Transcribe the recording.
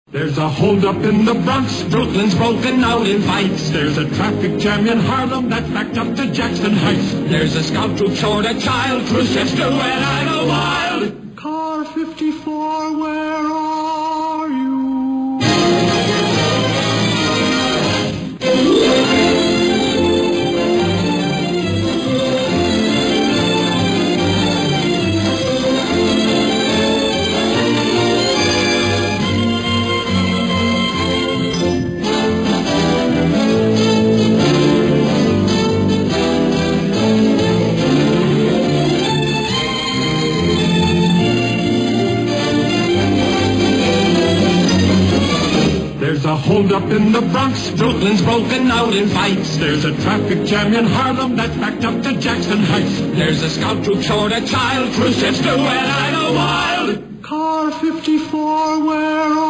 There's a holdup in the Bronx, Brooklyn's broken out in fights. There's a traffic jam in Harlem that's backed up to Jackson Heights. There's a scout troop short a child, Khrushchev's doing I go wild. Car 54, where are you? There's a holdup in the Bronx, Brooklyn's broken out in fights. There's a traffic jam in Harlem that's backed up to Jackson Heights. There's a scout troop short a child, Khrushchev's doing I go wild. Car 54, where are you?